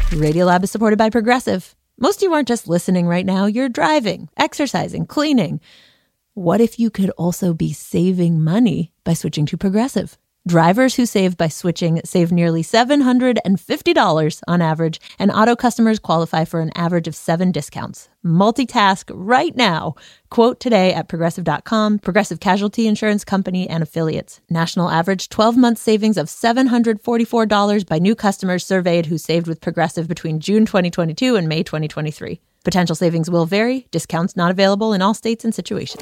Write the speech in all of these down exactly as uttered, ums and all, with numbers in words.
Radiolab is supported by Progressive. Most of you aren't just listening right now. You're driving, exercising, cleaning. What if you could also be saving money by switching to Progressive? Drivers who save by switching save nearly seven hundred fifty dollars on average, and auto customers qualify for an average of seven discounts. Multitask right now. Quote today at progressive dot com. Progressive Casualty Insurance Company and Affiliates. National average twelve-month savings of seven hundred forty-four dollars by new customers surveyed who saved with Progressive between June twenty twenty-two and May twenty twenty-three. Potential savings will vary. Discounts not available in all states and situations.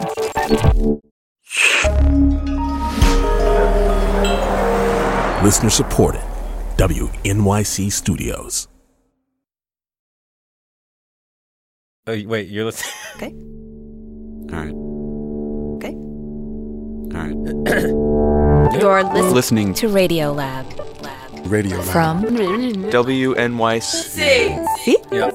Listener supported. W N Y C Studios. Oh, wait, you're listening? Okay. All right. Okay. All right. You're listening, Listening to Radiolab. Lab. Radio Lab. From W N Y C. See? Yeah.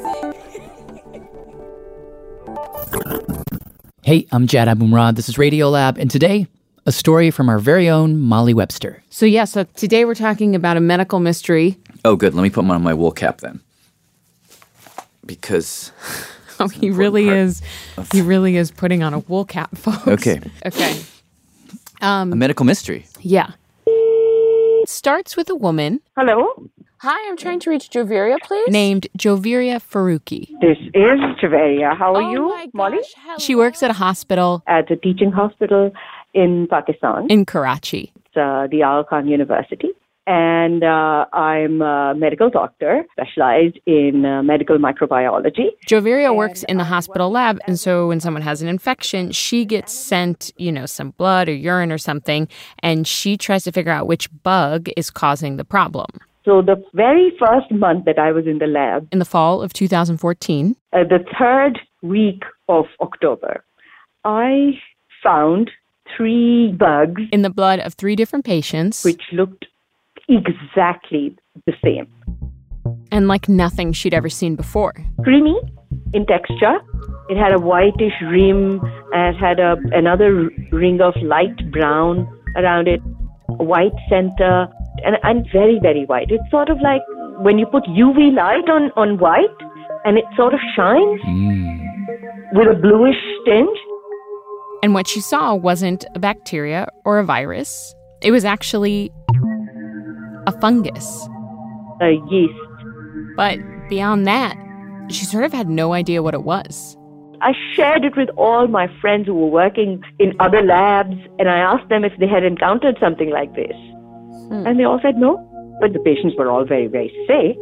Hey, I'm Jad Abumrad. This is Radiolab, and today, a story from our very own Molly Webster. So, yeah, so today we're talking about a medical mystery. Oh, good. Let me put on my wool cap then. Because... Oh, he really is. He really is putting on a wool cap, folks. Okay. Okay. Um, a medical mystery. Yeah. It starts with a woman. Hello? Hi, I'm trying to reach Joveria, please. Named Joveria Faruqi. This is Joveria. How are oh you, my gosh, Molly? hello. She works at a hospital. At a teaching hospital in Pakistan. In Karachi. It's uh, the Aga Khan University. And uh, I'm a medical doctor, specialized in uh, medical microbiology. Joveria and works in the hospital lab, and so when someone has an infection, she gets sent, you know, some blood or urine or something, and she tries to figure out which bug is causing the problem. So the very first month that I was in the lab... In the fall of two thousand fourteen. Uh, the third week of October, I found three bugs... In the blood of three different patients. Which looked exactly the same. And like nothing she'd ever seen before. Creamy in texture. It had a whitish rim and it had a, another ring of light brown around it. A white center and, and very, very white. It's sort of like when you put U V light on, on white and it sort of shines mm. with a bluish tinge. And what she saw wasn't a bacteria or a virus. It was actually a fungus. A yeast. But beyond that, she sort of had no idea what it was. I shared it with all my friends who were working in other labs, and I asked them if they had encountered something like this. Hmm. And they all said no, but the patients were all very, very sick.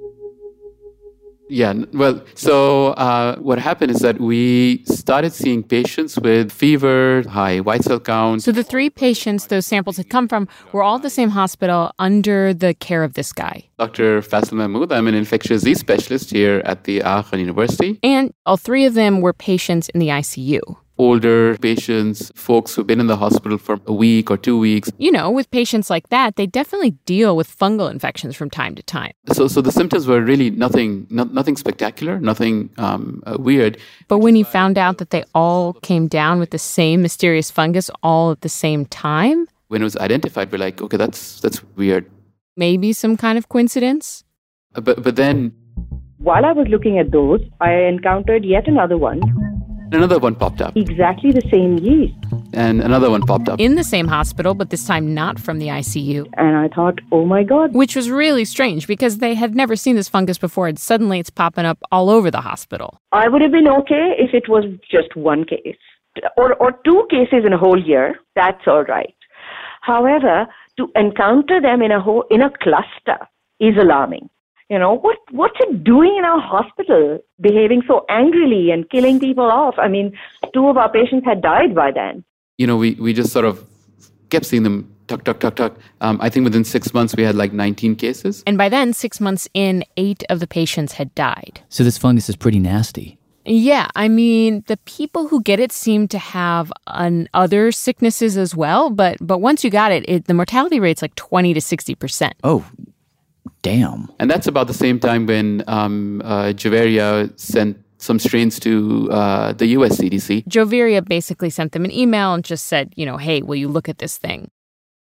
Yeah, well, so uh, what happened is that we started seeing patients with fever, high white cell count. So the three patients those samples had come from were all at the same hospital under the care of this guy. Doctor Faisal Mahmood, I'm an infectious disease specialist here at the Aga Khan University. And all three of them were patients in the I C U. Older patients, folks who've been in the hospital for a week or two weeks. You know, with patients like that, they definitely deal with fungal infections from time to time. So so the symptoms were really nothing not, nothing spectacular, nothing um, uh, weird. But when he found out that they all came down with the same mysterious fungus all at the same time? When it was identified, we're like, okay, that's that's weird. Maybe some kind of coincidence? Uh, but but then... While I was looking at those, I encountered yet another one. Another one popped up. Exactly the same yeast. And another one popped up. In the same hospital, but this time not from the I C U. And I thought, oh my God. Which was really strange because they had never seen this fungus before and suddenly it's popping up all over the hospital. I would have been okay if it was just one case. Or, or two cases in a whole year. That's all right. However, to encounter them in a whole, in a cluster is alarming. You know, what what's it doing in our hospital, behaving so angrily and killing people off? I mean, two of our patients had died by then. You know, we, we just sort of kept seeing them tuck, tuck, tuck, tuck. Um, I think within six months, we had like nineteen cases. And by then, six months in, eight of the patients had died. So this fungus is pretty nasty. Yeah, I mean, the people who get it seem to have an other sicknesses as well. But but once you got it, it the mortality rate's like twenty to sixty percent. Oh, damn. And that's about the same time when um, uh, Joveria sent some strains to uh, the U S C D C. Joveria basically sent them an email and just said, you know, hey, will you look at this thing?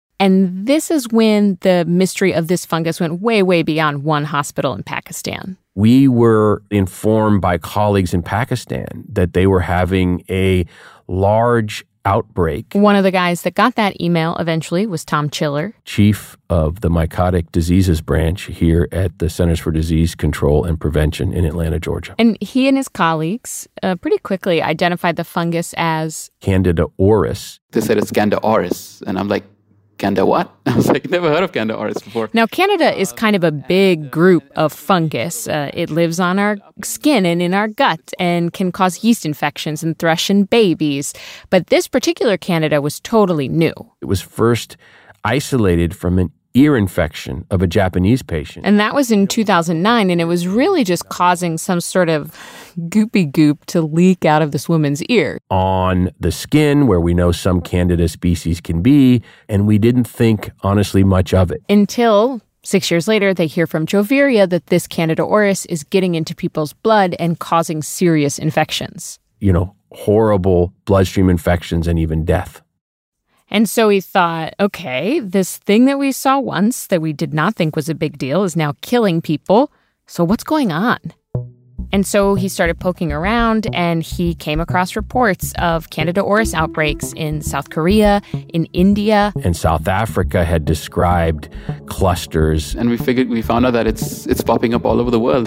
And this is when the mystery of this fungus went way, way beyond one hospital in Pakistan. We were informed by colleagues in Pakistan that they were having a large outbreak. One of the guys that got that email eventually was Tom Chiller, chief of the Mycotic Diseases branch here at the Centers for Disease Control and Prevention in Atlanta, Georgia. And he and his colleagues uh, pretty quickly identified the fungus as Candida auris. They said it's Candida auris, and I'm like, Candida what? I was like, never heard of Candida auris before. Now, Candida is kind of a big group of fungus. Uh, it lives on our skin and in our gut and can cause yeast infections and thrush in babies. But this particular Candida was totally new. It was first isolated from an ear infection of a Japanese patient. And that was in two thousand nine, and it was really just causing some sort of goopy goop to leak out of this woman's ear. On the skin, where we know some Candida species can be, and we didn't think, honestly, much of it. Until six years later, they hear from Joviria that this Candida auris is getting into people's blood and causing serious infections. You know, horrible bloodstream infections and even death. And so he thought, okay, this thing that we saw once that we did not think was a big deal is now killing people. So what's going on? And so he started poking around, and he came across reports of Candida auris outbreaks in South Korea, in India. And South Africa had described clusters. And we figured, we found out that it's it's popping up all over the world.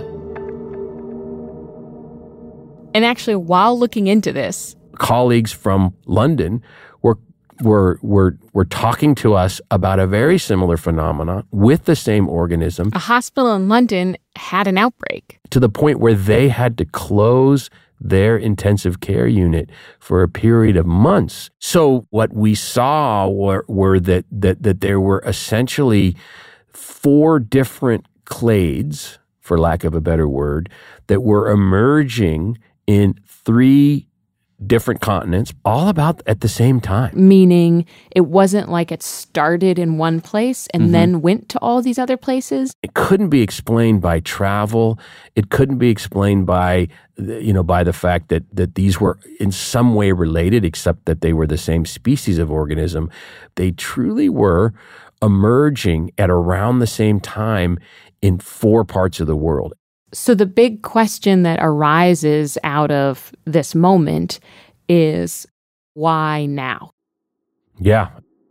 And actually, while looking into this, colleagues from London were were were were talking to us about a very similar phenomenon with the same organism. A hospital in London had an outbreak. To the point where they had to close their intensive care unit for a period of months. So what we saw were, were that, that, that there were essentially four different clades, for lack of a better word, that were emerging in three different continents, all about at the same time. Meaning it wasn't like it started in one place and mm-hmm. then went to all these other places? It couldn't be explained by travel. It couldn't be explained by, you know, by the fact that, that these were in some way related, except that they were the same species of organism. They truly were emerging at around the same time in four parts of the world. So the big question that arises out of this moment is, why now? Yeah.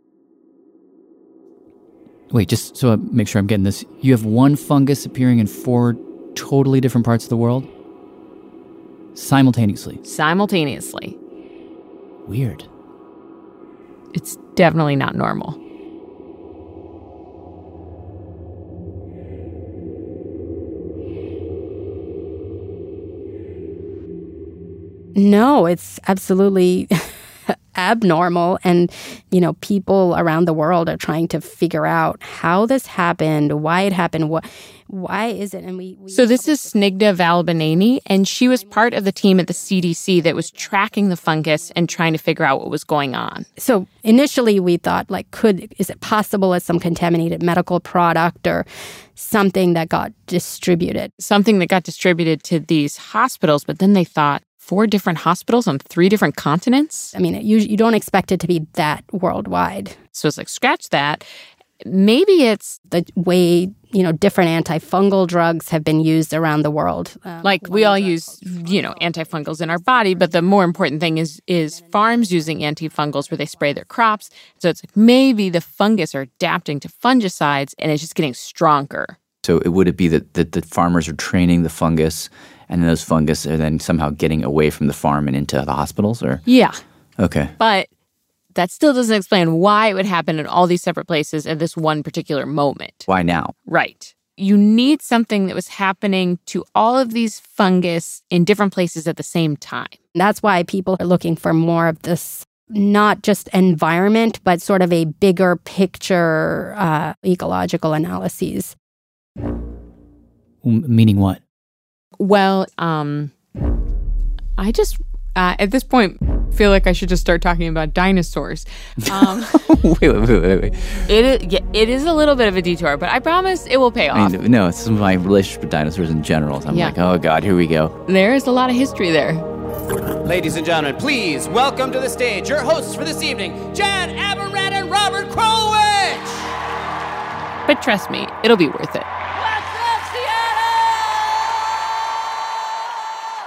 Wait, just so I make sure I'm getting this. You have one fungus appearing in four totally different parts of the world? Simultaneously? Simultaneously. Weird. It's definitely not normal. No, it's absolutely abnormal. And, you know, people around the world are trying to figure out how this happened, why it happened, what, why is it? And we, we So this is Snigdha Valbaneni, and she was part of the team at the C D C that was tracking the fungus and trying to figure out what was going on. So initially we thought, like, could, is it possible as some contaminated medical product or something that got distributed? Something that got distributed to these hospitals, but then they thought, four different hospitals on three different continents? I mean, you, you don't expect it to be that worldwide. So it's like, scratch that. Maybe it's the way, you know, different antifungal drugs have been used around the world. Um, like we all use, you know, antifungals in our body, but the more important thing is is farms using antifungals where they spray their crops. So it's like maybe the fungus are adapting to fungicides and it's just getting stronger. So it, would it be that, that the farmers are training the fungus and then those fungus are then somehow getting away from the farm and into the hospitals? Or Yeah. Okay. But that still doesn't explain why it would happen in all these separate places at this one particular moment. Why now? Right. You need something that was happening to all of these fungus in different places at the same time. That's why people are looking for more of this, not just environment, but sort of a bigger picture uh, ecological analyses. Meaning what? Well, um, I just, uh, at this point, feel like I should just start talking about dinosaurs. Um, wait, wait, wait, wait, wait. It is, yeah, it is a little bit of a detour, but I promise it will pay off. I mean, no, it's my relationship with dinosaurs in general. So I'm Yeah. like, oh, God, here we go. There is a lot of history there. Ladies and gentlemen, please welcome to the stage your hosts for this evening, Jan Aberrat and Robert Krulwich! But trust me, it'll be worth it. What's up, Seattle?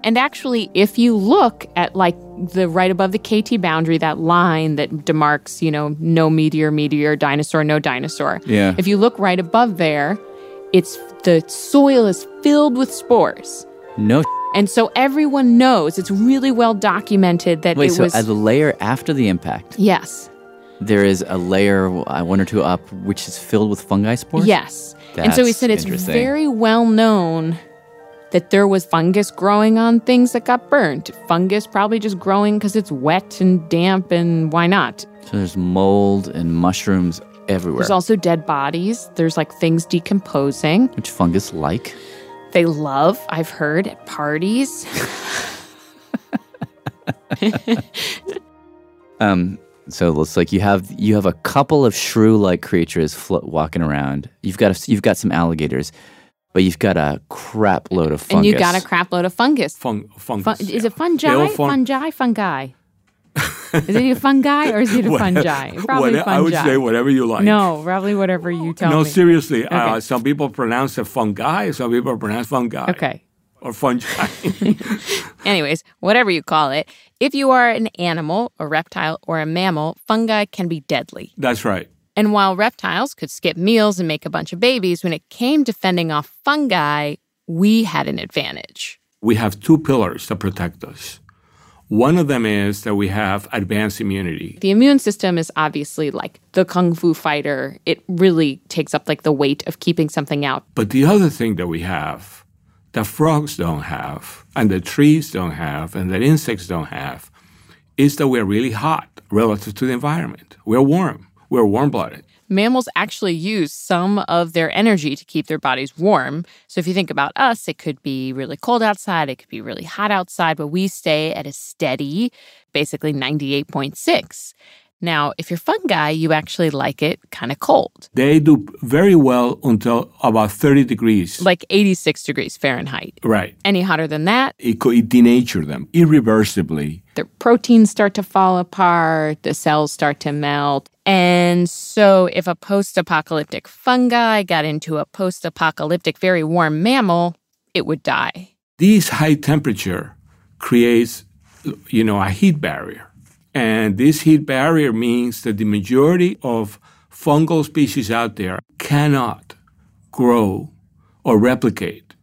And actually, if you look at like the right above the K T boundary, that line that demarks, you know, no meteor, meteor, dinosaur, no dinosaur. Yeah. If you look right above there, it's the soil is filled with spores. No. And so everyone knows, it's really well documented that Wait, it so was... at the layer after the impact, Yes. there is a layer, uh, one or two up, which is filled with fungi spores? Yes. And so he That's said it's interesting. very well known that there was fungus growing on things that got burnt. Fungus probably just growing because it's wet and damp, and why not? So there's mold and mushrooms everywhere. There's also dead bodies. There's like things decomposing. Which fungus like? They love, I've heard, at parties. um, so it's like you have you have a couple of shrew-like creatures flo- walking around. You've got a, you've got some alligators, but you've got a crap load of fungus. And you got a crap load of fungus. Fung, fungus. Fun, is it fungi? They're all fun- fungi? Fungi. Is it a fungi or is it a Whatever- fungi? Probably whatever- fungi. I would say whatever you like. No, probably whatever you tell no, me. seriously. Okay. Uh, some people pronounce it fungi. Some people pronounce fungi. Okay. Or fungi. Anyways, whatever you call it, if you are an animal, a reptile, or a mammal, fungi can be deadly. That's right. And while reptiles could skip meals and make a bunch of babies, when it came to fending off fungi, we had an advantage. We have two pillars that protect us. One of them is that we have advanced immunity. The immune system is obviously like the kung fu fighter. It really takes up like the weight of keeping something out. But the other thing that we have that frogs don't have, and that trees don't have, and that insects don't have, is that we're really hot relative to the environment. We're warm. We're warm-blooded. Mammals actually use some of their energy to keep their bodies warm. So if you think about us, it could be really cold outside, it could be really hot outside, but we stay at a steady, basically ninety-eight point six. Now, if you're fungi, you actually like it kind of cold. They do very well until about thirty degrees. Like eighty-six degrees Fahrenheit. Right. Any hotter than that, It could it denature them irreversibly. their proteins start to fall apart, the cells start to melt. And so if a post-apocalyptic fungi got into a post-apocalyptic, very warm mammal, it would die. This high temperature creates, you know, a heat barrier. And this heat barrier means that the majority of fungal species out there cannot grow or replicate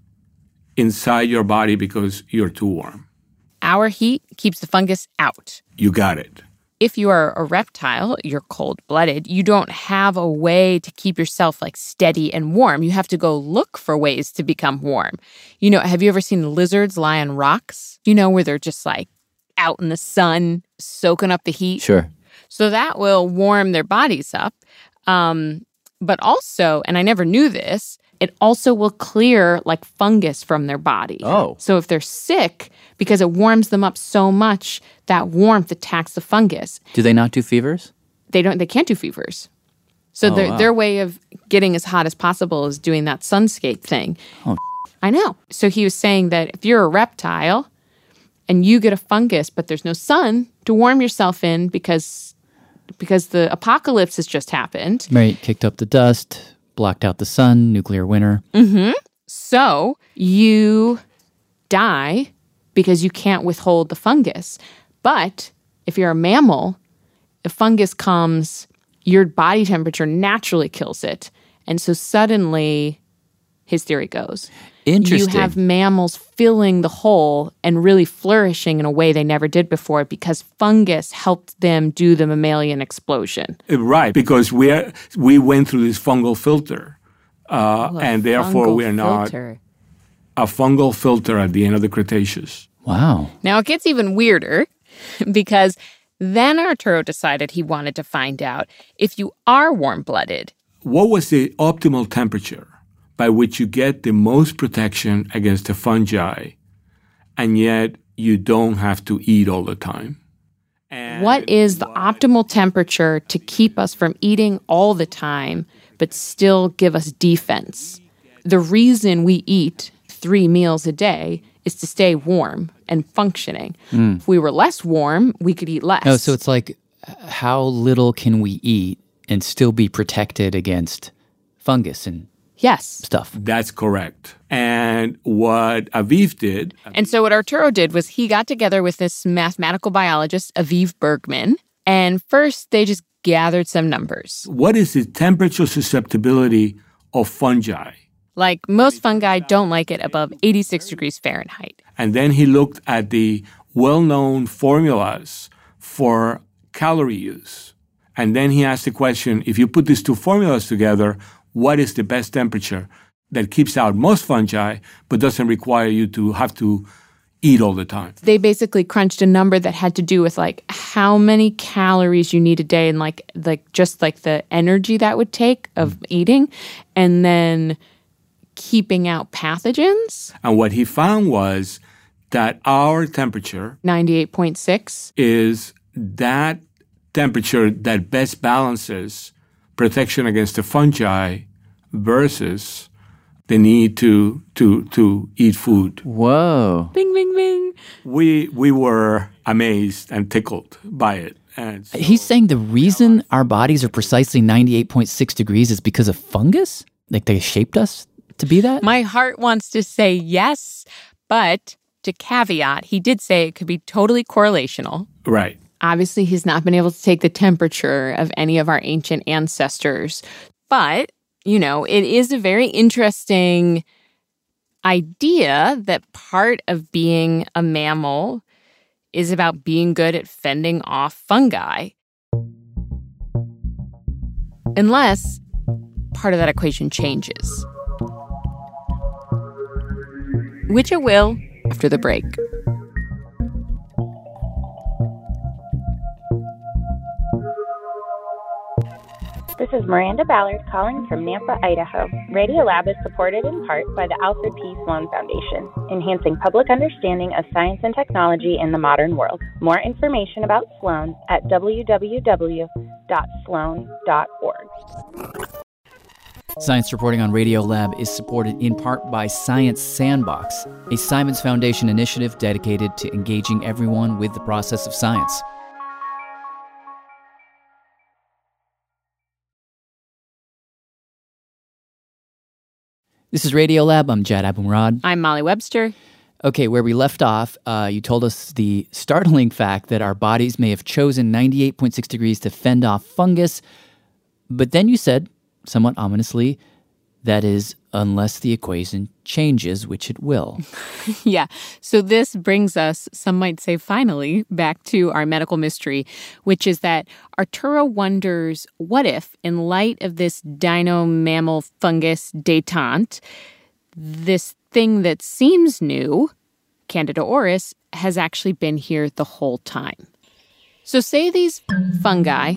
inside your body because you're too warm. Our heat keeps the fungus out. You got it. If you are a reptile, you're cold-blooded, you don't have a way to keep yourself like steady and warm. You have to go look for ways to become warm. You know, have you ever seen lizards lie on rocks? You know, where they're just like out in the sun, soaking up the heat? Sure. So that will warm their bodies up. Um, but also, and I never knew this, it also will clear like fungus from their body. Oh. So if they're sick, because it warms them up so much, that warmth attacks the fungus. Do they not do fevers? They don't. They can't do fevers. So Oh, their wow. their way of getting as hot as possible is doing that sunscape thing. Oh. I know. So he was saying that if you're a reptile and you get a fungus, but there's no sun to warm yourself in because because the apocalypse has just happened. Right, kicked up the dust, blocked out the sun, nuclear winter. Mm-hmm. So you die because you can't withhold the fungus. But if you're a mammal, if fungus comes, your body temperature naturally kills it. And so suddenly, his theory goes, Interesting. you have mammals filling the hole and really flourishing in a way they never did before because fungus helped them do the mammalian explosion. Right, because we are, we went through this fungal filter, uh, Oh, a and therefore fungal we are not filter. a fungal filter at the end of the Cretaceous. Wow. Now it gets even weirder because then Arturo decided he wanted to find out if you are warm-blooded. What was the optimal temperature by which you get the most protection against the fungi, and yet you don't have to eat all the time? What is the optimal temperature to keep us from eating all the time, but still give us defense? The reason we eat three meals a day is to stay warm and functioning. Mm. If we were less warm, we could eat less. Oh, so it's like uh, how little can we eat and still be protected against fungus and Yes. stuff. That's correct. And what Aviv did... And so what Arturo did was he got together with this mathematical biologist, Aviv Bergman, and first they just gathered some numbers. What is the temperature susceptibility of fungi? Like, most fungi don't like it above eighty-six degrees Fahrenheit. And then he looked at the well-known formulas for calorie use. And then he asked the question, if you put these two formulas together, what is the best temperature that keeps out most fungi but doesn't require you to have to eat all the time? They basically crunched a number that had to do with like how many calories you need a day and like like just like the energy that would take of mm. eating, and then keeping out pathogens. And what he found was that our temperature, ninety-eight point six, is that temperature that best balances protection against the fungi versus the need to to to eat food. Whoa. Bing, bing, bing. We we were amazed and tickled by it. And so, He's saying the reason our bodies are precisely ninety-eight point six degrees is because of fungus? Like they shaped us to be that? My heart wants to say yes, but to caveat, he did say it could be totally correlational. Right. Obviously, he's not been able to take the temperature of any of our ancient ancestors. But, you know, it is a very interesting idea that part of being a mammal is about being good at fending off fungi. Unless part of that equation changes. Which it will after the break. This is Miranda Ballard calling from Nampa, Idaho. Radiolab is supported in part by the Alfred P. Sloan Foundation, enhancing public understanding of science and technology in the modern world. More information about Sloan at w w w dot sloan dot org. Science reporting on Radiolab is supported in part by Science Sandbox, a Simons Foundation initiative dedicated to engaging everyone with the process of science. This is Radiolab. I'm Jad Abumrad. I'm Molly Webster. Okay, where we left off, uh, you told us the startling fact that our bodies may have chosen ninety-eight point six degrees to fend off fungus, but then you said, somewhat ominously, that is, unless the equation changes, which it will. Yeah. So this brings us, some might say finally, back to our medical mystery, which is that Arturo wonders, what if, in light of this dino-mammal fungus detente, this thing that seems new, Candida auris, has actually been here the whole time. So say these fungi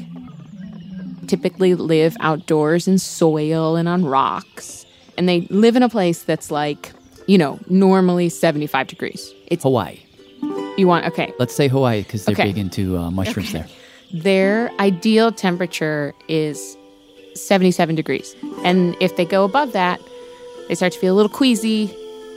typically live outdoors in soil and on rocks, and they live in a place that's like, you know, normally seventy-five degrees. It's Hawaii. You want, okay. Let's say Hawaii because they're Okay. big into uh, mushrooms Okay. there. Their ideal temperature is seventy-seven degrees. And if they go above that, they start to feel a little queasy,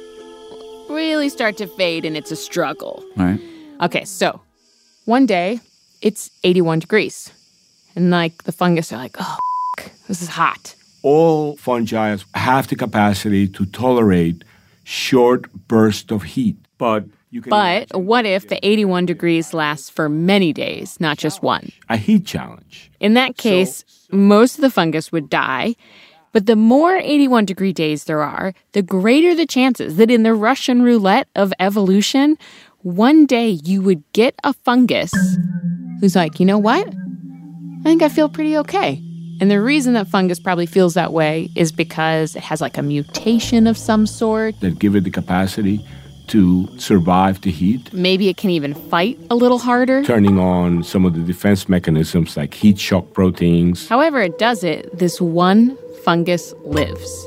really start to fade, and it's a struggle. All right. Okay, so one day it's eighty-one degrees. And like the fungus are like, oh, f- this is hot. all fungi have the capacity to tolerate short bursts of heat. But you can But what if the eighty-one degrees lasts for many days, not just one? a heat challenge. In that case, most of the fungus would die. But the more eighty-one degree days there are, the greater the chances that in the Russian roulette of evolution, one day you would get a fungus who's like, you know what? I think I feel pretty okay. And the reason that fungus probably feels that way is because it has like a mutation of some sort. That give it the capacity to survive the heat, Maybe it can even fight a little harder. turning on some of the defense mechanisms like heat shock proteins. However it does it, this one fungus lives.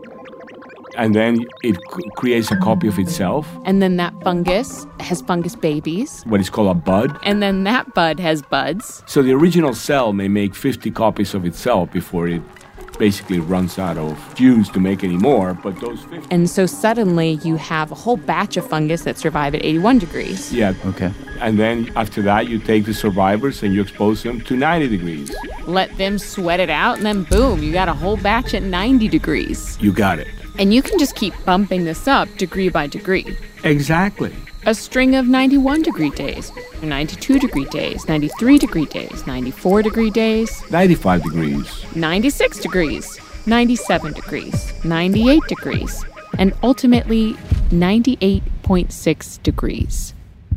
And then it c- creates a copy of itself, And then that fungus has fungus babies. what is called a bud. And then that bud has buds. So the original cell may make fifty copies of itself before it basically runs out of juice to make any more, but those fifty... And so suddenly you have a whole batch of fungus that survive at eighty-one degrees. Yeah. Okay. And then after that, you take the survivors and you expose them to ninety degrees. Let them sweat it out, and then boom, you got a whole batch at ninety degrees. You got it. And you can just keep bumping this up degree by degree. Exactly. A string of ninety-one degree days, ninety-two degree days, ninety-three degree days, ninety-four degree days, ninety-five degrees, ninety-six degrees, ninety-seven degrees, ninety-eight degrees, and ultimately ninety-eight point six degrees.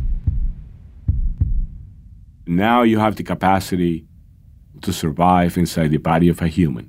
Now you have the capacity to survive inside the body of a human.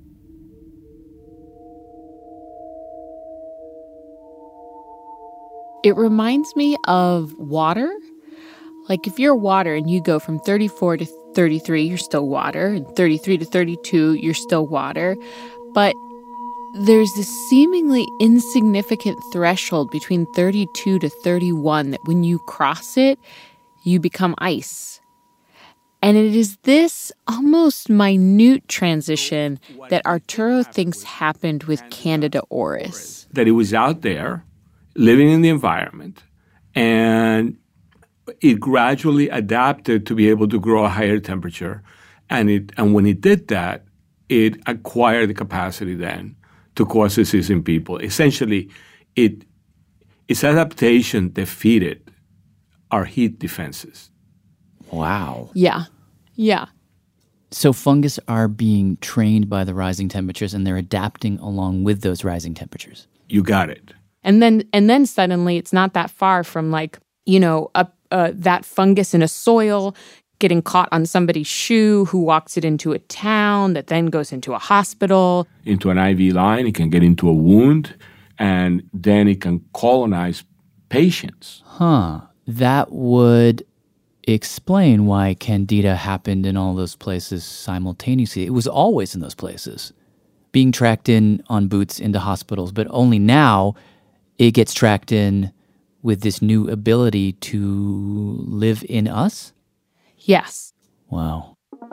It reminds me of water. Like if you're water and you go from thirty-four to thirty-three, you're still water, and thirty-three to thirty-two, you're still water. But there's this seemingly insignificant threshold between thirty-two to thirty-one that when you cross it, you become ice. And it is this almost minute transition that Arturo thinks happened with Candida auris. That it was out there, living in the environment, and it gradually adapted to be able to grow a higher temperature. And it and when it did that, it acquired the capacity then to cause disease in people. Essentially, it its adaptation defeated our heat defenses. Wow. Yeah. Yeah. So fungus are being trained by the rising temperatures, and they're adapting along with those rising temperatures. You got it. And then and then suddenly it's not that far from like, you know, a, uh, that fungus in a soil getting caught on somebody's shoe who walks it into a town that then goes into a hospital. Into an I V line, it can get into a wound, and then it can colonize patients. Huh. That would explain why Candida happened in all those places simultaneously. It was always in those places, being tracked in on boots into hospitals, but only now it gets tracked in with this new ability to live in us? Yes. Wow.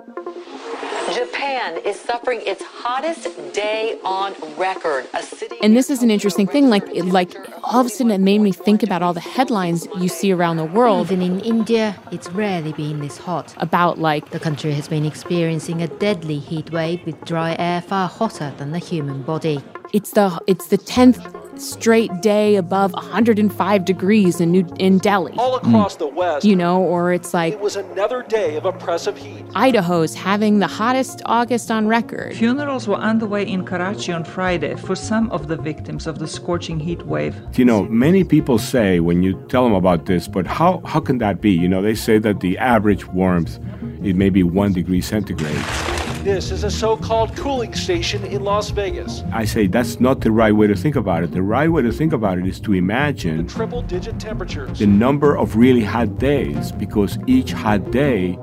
Japan is suffering its hottest day on record. A city And this is an interesting thing. Like, it, like all of a sudden, it made me think about all the headlines you see around the world. Even in India, it's rarely been this hot. About like the country has been experiencing a deadly heat wave with dry air far hotter than the human body. It's the it's the tenth straight day above one hundred five degrees in New in Delhi. All across mm. the West, you know, or it's like it was another day of oppressive heat. Idaho's having the hottest August on record. Funerals were underway in Karachi on Friday for some of the victims of the scorching heat wave. You know, many people say when you tell them about this, but how how can that be? You know, they say that the average warmth it may be one degree centigrade. This is a so-called cooling station in Las Vegas. I say that's not the right way to think about it. The right way to think about it is to imagine the triple-digit temperatures, the number of really hot days, because each hot day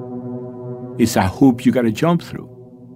is a hoop you got to jump through.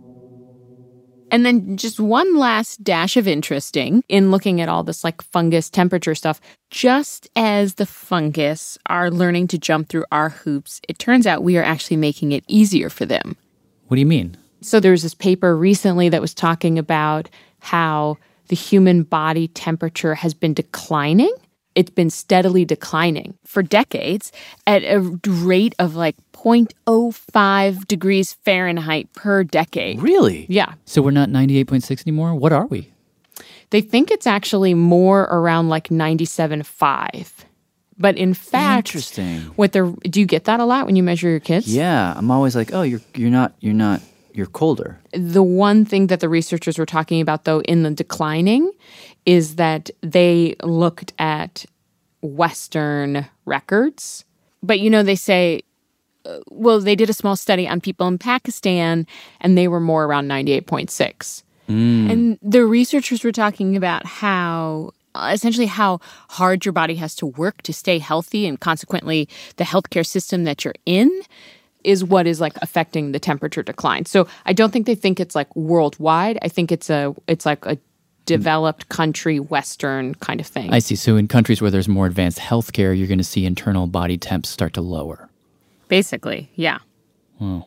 And then just one last dash of interesting in looking at all this like fungus temperature stuff. Just as the fungus are learning to jump through our hoops, it turns out we are actually making it easier for them. What do you mean? So there was this paper recently that was talking about how the human body temperature has been declining. It's been steadily declining for decades at a rate of like zero point zero five degrees Fahrenheit per decade. Really? Yeah. So we're not ninety-eight point six anymore? What are we? They think it's actually more around like ninety-seven point five. But in fact, interesting. What the do you get that a lot when you measure your kids? Yeah, I'm always like, oh, you're you're not you're not you're colder. The one thing that the researchers were talking about though in the declining is that they looked at Western records. But you know, they say, uh, well, they did a small study on people in Pakistan, and they were more around ninety-eight point six. Mm. And the researchers were talking about how essentially how hard your body has to work to stay healthy, and consequently the healthcare system that you're in is what is like affecting the temperature decline. So I don't think they think it's like worldwide. I think it's a it's like a developed country Western kind of thing. I see. So in countries where there's more advanced healthcare, you're going to see internal body temps start to lower. Basically, yeah. Wow.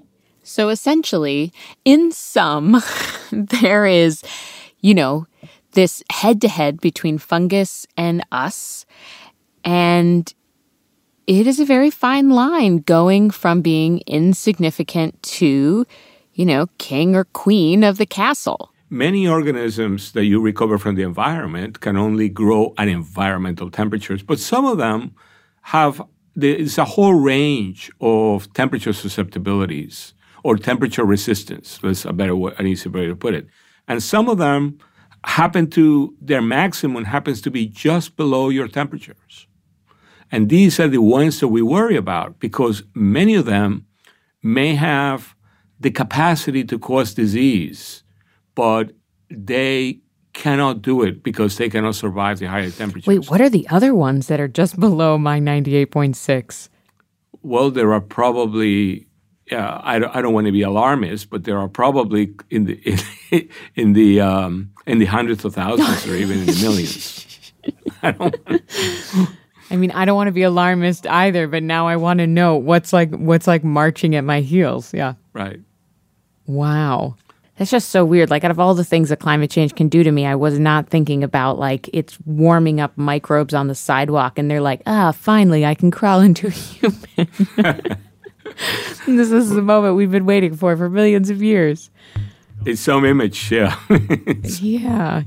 So essentially, in sum, there is, you know, this head-to-head between fungus and us, and it is a very fine line going from being insignificant to, you know, king or queen of the castle. Many organisms that you recover from the environment can only grow at environmental temperatures, but some of them have, there's a whole range of temperature susceptibilities or temperature resistance. That's a better way, an easier way to put it. And some of them happen to, their maximum happens to be just below your temperatures. And these are the ones that we worry about because many of them may have the capacity to cause disease, but they cannot do it because they cannot survive the higher temperatures. Wait, what are the other ones that are just below my ninety-eight point six? Well, there are probably, uh, I, don't, I don't want to be alarmist, but there are probably in the in, in the um, in the hundreds of thousands or even in the millions. I don't. I mean, I don't want to be alarmist either, but now I want to know what's like what's like marching at my heels. Yeah. Right. Wow. That's just so weird. Like, out of all the things that climate change can do to me, I was not thinking about, like, it's warming up microbes on the sidewalk, and they're like, ah, finally, I can crawl into a human. This is the moment we've been waiting for for millions of years. It's some image, yeah. Yeah.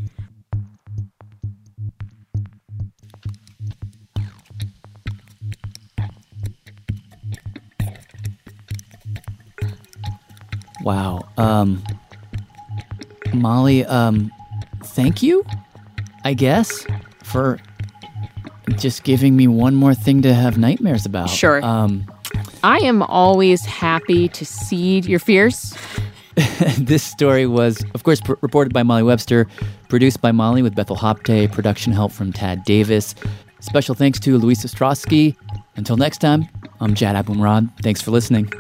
Wow. Um, Molly, um, thank you, I guess, for just giving me one more thing to have nightmares about. Sure. Um, I am always happy to seed your fears. This story was, of course, pr- reported by Molly Webster, produced by Molly with Bethel Hopte, production help from Tad Davis. Special thanks to Luisa Strosky. Until next time, I'm Jad Abumrad. Thanks for listening.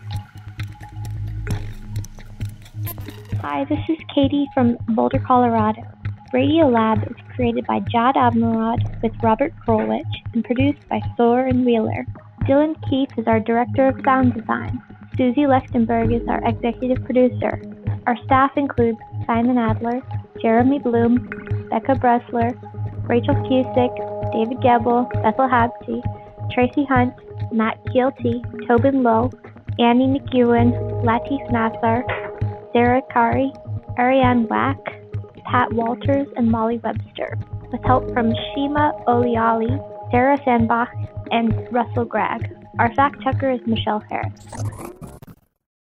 Hi, this is Katie from Boulder, Colorado. Radiolab is created by Jad Abumrad with Robert Krulwich and produced by Thor and Wheeler. Dylan Keith is our director of sound design. Susie Lechtenberg is our executive producer. Our staff includes Simon Adler, Jeremy Bloom, Becca Bressler, Rachel Cusick, David Gebel, Bethel Habte, Tracy Hunt, Matt Keelty, Tobin Lowe, Annie McEwen, Latif Nassar, Sarah Kari, Ariane Wack, Pat Walters, and Molly Webster, with help from Shima Oliali, Sarah Sandbach, and Russell Gregg. Our fact checker is Michelle Harris.